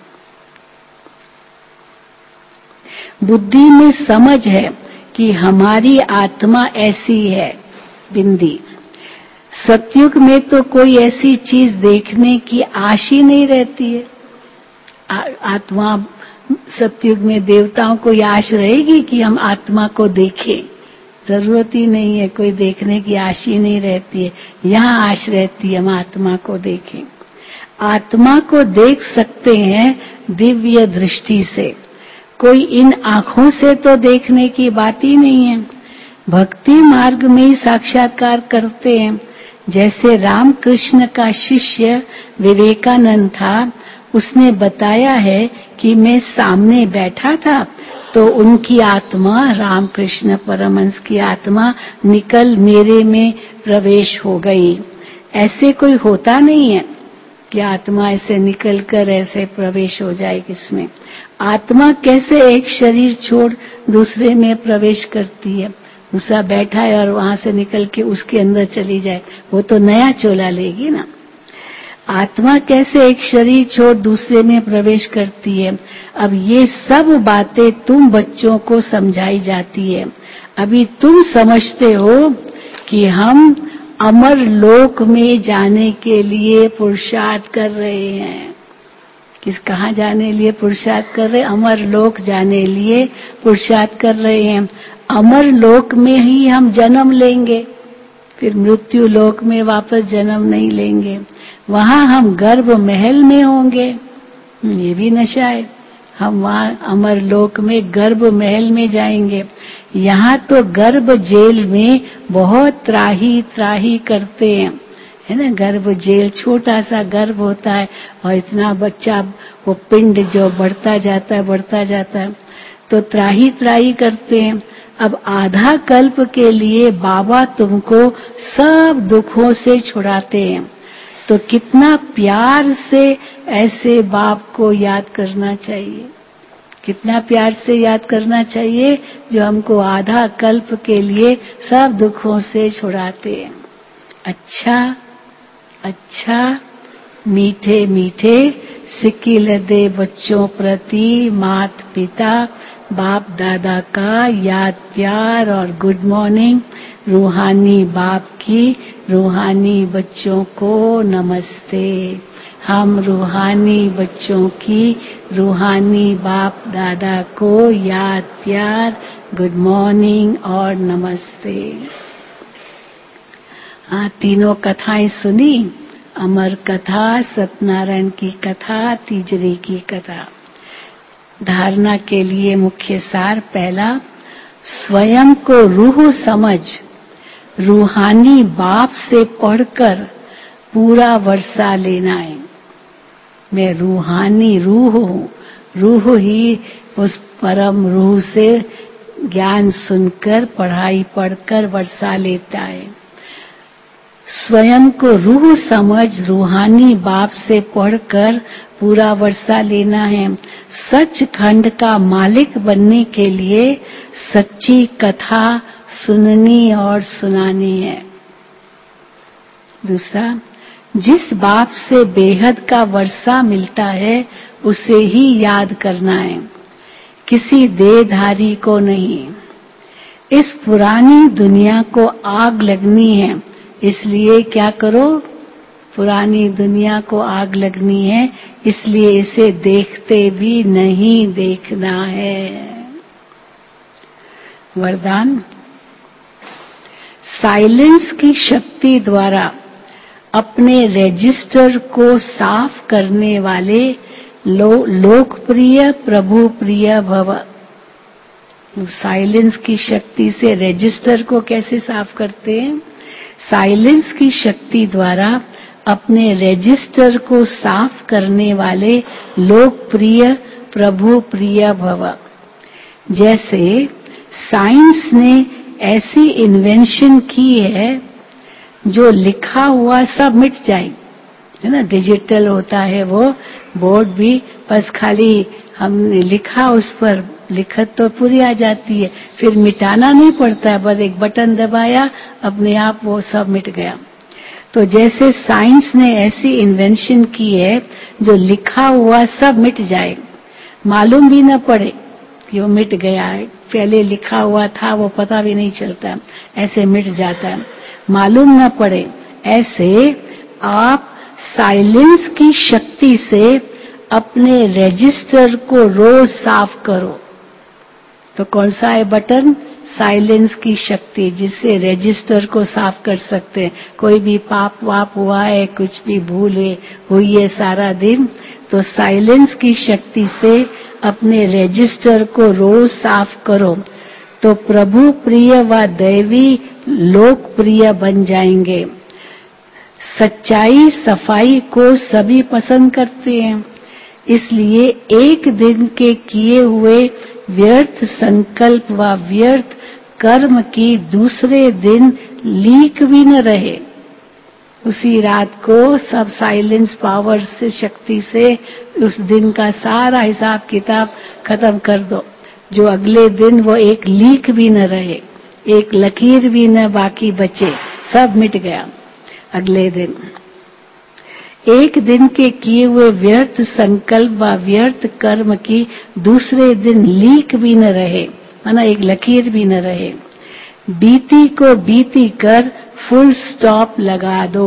बुद्धि में समझ है कि हमारी आत्मा ऐसी है बिंदी। सतयुग में तो कोई ऐसी चीज देखने की आश ही नहीं रहती है। आ, आत्मा सतयुग में देवताओं को आश रहेगी कि हम आत्मा को देखें, जरूरत ही नहीं है, कोई देखने की आश ही नहीं रहती है। यहाँ आश रहती है हम आत्मा को देखें। आत्मा को देख सकते हैं दिव्य दृष्टि से। कोई इन आंखों से तो देखने की बात ही नहीं है। भक्ति मार्ग में ही साक्षात्कार करते हैं। जैसे रामकृष्ण का शिष्य विवेकानंद था, उसने बताया है कि मैं सामने बैठा था तो उनकी आत्मा, रामकृष्ण परमहंस की आत्मा निकल मेरे में प्रवेश हो गई। ऐसे कोई होता नहीं है कि आत्मा ऐसे निकलकर ऐसे प्रवेश हो जाए किसमें। आत्मा कैसे एक शरीर छोड़ दूसरे में प्रवेश करती है? दूसरा बैठा है और वहां से निकल के उसके अंदर चली जाए, वो तो नया चोला लेगी ना। आत्मा कैसे एक शरीर छोड़ दूसरे में प्रवेश करती है? अब ये सब बातें तुम बच्चों को समझाई जाती है। अभी तुम समझते हो कि हम अमर लोक में जाने के लिए पुरुषार्थ कर रहे हैं। किस कहाँ जाने लिए पुरुषार्थ कर रहे हैं? अमर लोक जाने लिए पुरुषार्थ कर रहे हैं। अमर लोक में ही हम जन्म लेंगे, फिर मृत्यु लोक में वापस जन्म नहीं लेंगे। वहां हम गर्भ महल में होंगे, ये भी नशा है। हम वहां अमर लोक में गर्भ महल में जाएंगे। यहाँ तो गर्भ जेल में बहुत त्राही त्राही करते हैं, है ना। गर्भ जेल छोटा सा गर्भ होता है और इतना बच्चा, वो पिंड जो बढ़ता जाता है बढ़ता जाता है, तो त्राही त्राही करते हैं। अब आधा कल्प के लिए बाबा तुमको सब दुखों से छुड़ाते हैं, तो कितना प्यार से ऐसे बाप को याद करना चाहिए। कितना प्यार से याद करना चाहिए जो हमको आधा कल्प के लिए सब दुखों से छुड़ाते हैं। अच्छा अच्छा मीठे मीठे सिक्किल दे बच्चों प्रति मात पिता बाप दादा का याद प्यार और गुड मॉर्निंग। रूहानी बाप की रूहानी बच्चों को नमस्ते। हम रूहानी बच्चों की रूहानी बाप दादा को याद प्यार, गुड मॉर्निंग और नमस्ते। हाँ, तीनों कथाएं सुनी, अमर कथा, सत्यनारायण की कथा, तीजरी की कथा। धारणा के लिए मुख्य सार पहला, स्वयं को रूह समझ रूहानी बाप से पढ़कर पूरा वर्षा लेना है। मैं रूहानी रूह हूँ, रूह ही उस परम रूह से ज्ञान सुनकर पढ़ाई पढ़कर वर्षा लेता है। स्वयं को रूह समझ रूहानी बाप से पढ़कर पूरा वर्षा लेना है। सचखंड का मालिक बनने के लिए सच्ची कथा सुननी और सुनानी है। दूसरा, जिस बाप से बेहद का वर्षा मिलता है उसे ही याद करना है, किसी देहधारी को नहीं। इस पुरानी दुनिया को आग लगनी है, इसलिए क्या करो? पुरानी दुनिया को आग लगनी है, इसलिए इसे देखते भी नहीं देखना है। वरदान, साइलेंस की शक्ति द्वारा अपने रजिस्टर को साफ करने वाले लो, लोकप्रिय प्रभु प्रिय भव। साइलेंस की शक्ति से रजिस्टर को कैसे साफ करते हैं? साइलेंस की शक्ति द्वारा अपने रजिस्टर को साफ करने वाले लोकप्रिय प्रभु प्रिय भव। जैसे साइंस ने ऐसी इन्वेंशन की है जो लिखा हुआ सब मिट जाए, है ना। डिजिटल होता है वो बोर्ड भी, बस खाली हमने लिखा उस पर लिखत तो पूरी आ जाती है, फिर मिटाना नहीं पड़ता है, बस एक बटन दबाया अपने आप वो सब मिट गया। तो जैसे साइंस ने ऐसी इन्वेंशन की है जो लिखा हुआ सब मिट जाए, मालूम भी न पड़े कि वो मिट गया है, पहले लिखा हुआ था वो पता भी नहीं चलता, ऐसे मिट जाता है, मालूम न पड़े। ऐसे आप साइलेंस की शक्ति से अपने रजिस्टर को रोज साफ करो। तो कौन सा है बटन? साइलेंस की शक्ति, जिससे रजिस्टर को साफ कर सकते हैं। कोई भी पाप वाप हुआ है, कुछ भी भूल हुई है सारा दिन, तो साइलेंस की शक्ति से अपने रजिस्टर को रोज साफ करो, तो प्रभु प्रिय व दैवी लोकप्रिय बन जाएंगे। सच्चाई सफाई को सभी पसंद करते हैं, इसलिए एक दिन के किए हुए व्यर्थ संकल्प व व्यर्थ कर्म की दूसरे दिन लीक भी न रहे। उसी रात को सब साइलेंस पावर से, शक्ति से उस दिन का सारा हिसाब किताब खत्म कर दो, जो अगले दिन वो एक लीक भी न रहे, एक लकीर भी न बाकी बचे, सब मिट गया अगले दिन। एक दिन के किए हुए व्यर्थ संकल्प व व्यर्थ कर्म की दूसरे दिन लीक भी न रहे, माना एक लकीर भी न रहे। बीती को बीती कर फुल स्टॉप लगा दो,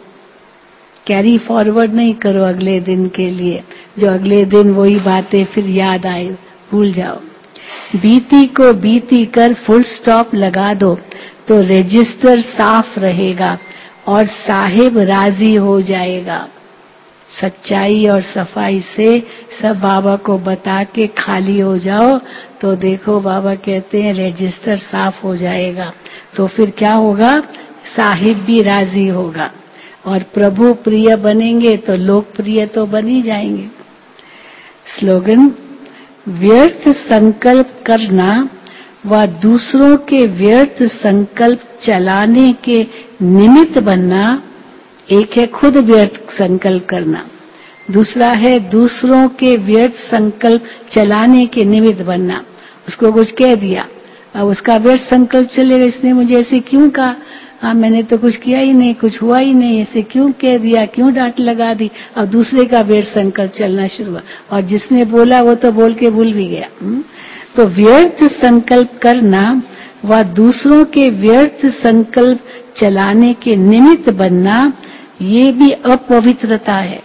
कैरी फॉरवर्ड नहीं करो अगले दिन के लिए, जो अगले दिन वही बातें फिर याद आए, भूल जाओ। बीती को बीती कर फुल स्टॉप लगा दो, तो रजिस्टर साफ रहेगा और साहिब राजी हो जाएगा। सच्चाई और सफाई से सब बाबा को बता के खाली हो जाओ, तो देखो बाबा कहते हैं रजिस्टर साफ हो जाएगा। तो फिर क्या होगा, साहिब भी राजी होगा और प्रभु प्रिय बनेंगे तो लोकप्रिय तो बन ही जाएंगे। स्लोगन, व्यर्थ संकल्प करना व दूसरों के व्यर्थ संकल्प चलाने के निमित्त बनना। एक है खुद व्यर्थ संकल्प करना, दूसरा है दूसरों के व्यर्थ संकल्प चलाने के निमित्त बनना। उसको कुछ कह दिया, अब उसका व्यर्थ संकल्प चलेगा, इसने मुझे ऐसे क्यों कहा, हाँ मैंने तो कुछ किया ही नहीं, कुछ हुआ ही नहीं, ऐसे क्यों कह दिया, क्यों डांट लगा दी। अब दूसरे का व्यर्थ संकल्प चलना शुरू हुआ, और जिसने बोला वो तो बोल के भूल भी गया। तो व्यर्थ संकल्प करना व दूसरों के व्यर्थ संकल्प चलाने के निमित्त बनना, ये भी अपवित्रता है।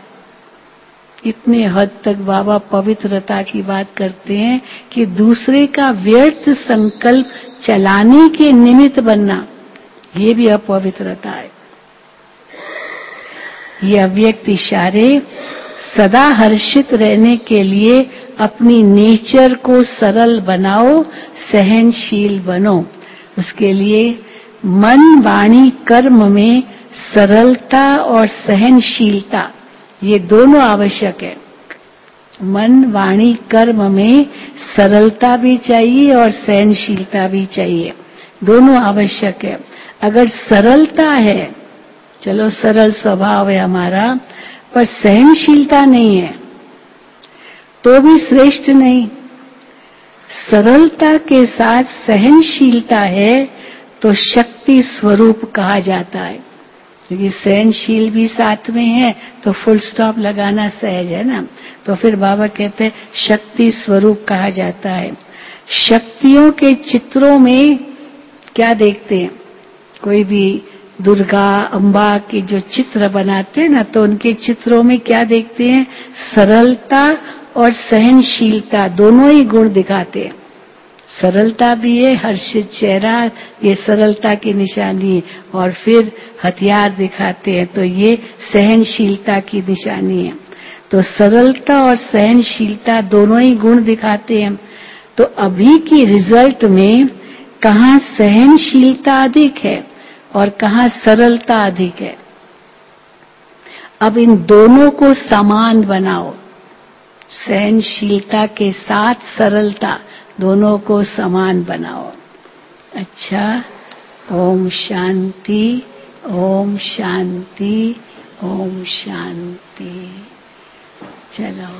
इतने हद तक बाबा पवित्रता की बात करते हैं कि दूसरे का व्यर्थ संकल्प चलाने के निमित्त बनना, ये भी अपवित्रता है। ये अव्यक्त इशारे सदा हर्षित रहने के लिए अपनी नेचर को सरल बनाओ, सहनशील बनो। उसके लिए मन वाणी कर्म में सरलता और सहनशीलता, ये दोनों आवश्यक है। मन वाणी कर्म में सरलता भी चाहिए और सहनशीलता भी चाहिए, दोनों आवश्यक है। अगर सरलता है, चलो सरल स्वभाव है हमारा, पर सहनशीलता नहीं है तो भी श्रेष्ठ नहीं। सरलता के साथ सहनशीलता है तो शक्ति स्वरूप कहा जाता है, क्योंकि सहनशील भी साथ में है तो फुल स्टॉप लगाना सहज है ना। तो फिर बाबा कहते हैं शक्ति स्वरूप कहा जाता है। शक्तियों के चित्रों में क्या देखते हैं, कोई भी दुर्गा अम्बा के जो चित्र बनाते हैं ना, तो उनके चित्रों में क्या देखते हैं, सरलता और सहनशीलता दोनों ही गुण दिखाते हैं। सरलता भी है, हर्षित चेहरा, ये सरलता की निशानी है, और फिर हथियार दिखाते हैं तो ये सहनशीलता की निशानी है। तो सरलता और सहनशीलता दोनों ही गुण दिखाते हैं। तो अभी की रिजल्ट में कहाँ सहनशीलता अधिक है और कहाँ सरलता अधिक है। अब इन दोनों को समान बनाओ, सहनशीलता के साथ सरलता दोनों को समान बनाओ। अच्छा, ओम शांति, ओम शांति, ओम शांति। चलो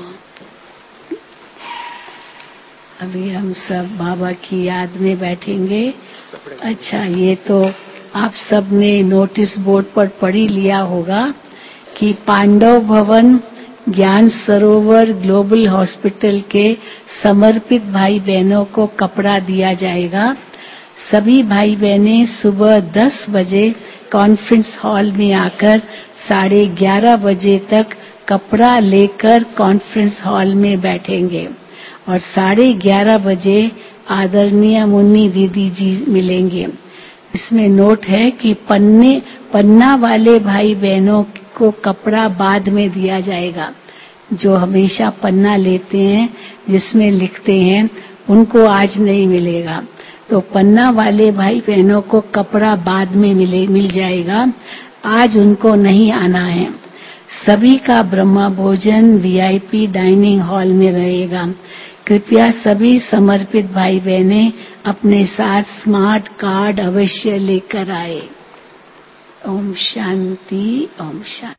अभी हम सब बाबा की याद में बैठेंगे। अच्छा, ये तो आप सब ने नोटिस बोर्ड पर पढ़ ही लिया होगा कि पांडव भवन ज्ञान सरोवर ग्लोबल हॉस्पिटल के समर्पित भाई बहनों को कपड़ा दिया जाएगा। सभी भाई बहनें सुबह दस बजे कॉन्फ्रेंस हॉल में आकर साढ़े ग्यारह बजे तक कपड़ा लेकर कॉन्फ्रेंस हॉल में बैठेंगे और साढ़े ग्यारह बजे आदरणीय मुन्नी दीदी जी मिलेंगे। इसमें नोट है कि पन्ने पन्ना वाले भाई बहनों को कपड़ा बाद में दिया जाएगा। जो हमेशा पन्ना लेते हैं जिसमें लिखते हैं उनको आज नहीं मिलेगा। तो पन्ना वाले भाई बहनों को कपड़ा बाद में मिले मिल जाएगा, आज उनको नहीं आना है। सभी का ब्रह्मा भोजन वीआईपी डाइनिंग हॉल में रहेगा। कृपया सभी समर्पित भाई बहनें अपने साथ स्मार्ट कार्ड अवश्य लेकर आए। ओम शांति, ओम शांति।